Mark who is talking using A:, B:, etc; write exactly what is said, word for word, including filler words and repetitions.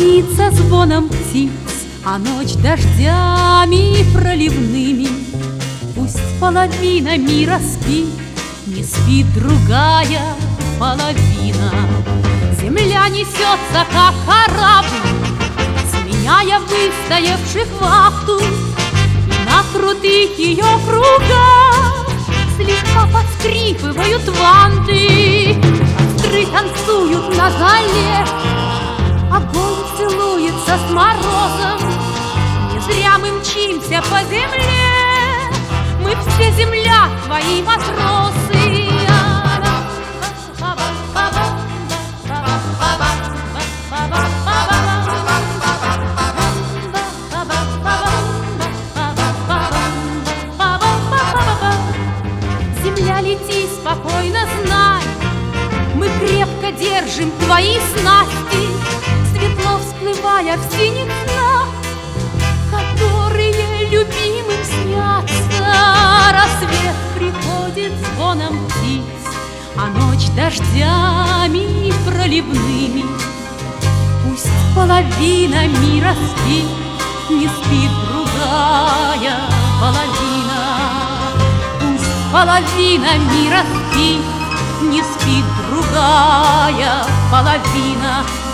A: снится звоном птиц, а ночь дождями проливными. Пусть половина мира спит, не спит другая половина. Земля несется, как корабль, сменяя выстоявших вахту. И на крутых ее кругах слегка подскрипывают ванты. Костры танцуют на зале, огонь целуется с морозом. Не зря мы мчимся по земле, мы все земля, твои матросы. Земля, лети спокойно, знай, мы крепко держим твои снасти, светло всплывая в синих снах, которые любимым снятся. Рассвет приходит звоном птиц, а ночь дождями проливными. Пусть половина мира спит, не спит другая половина. Пусть половина мира спит, не спит другая половина.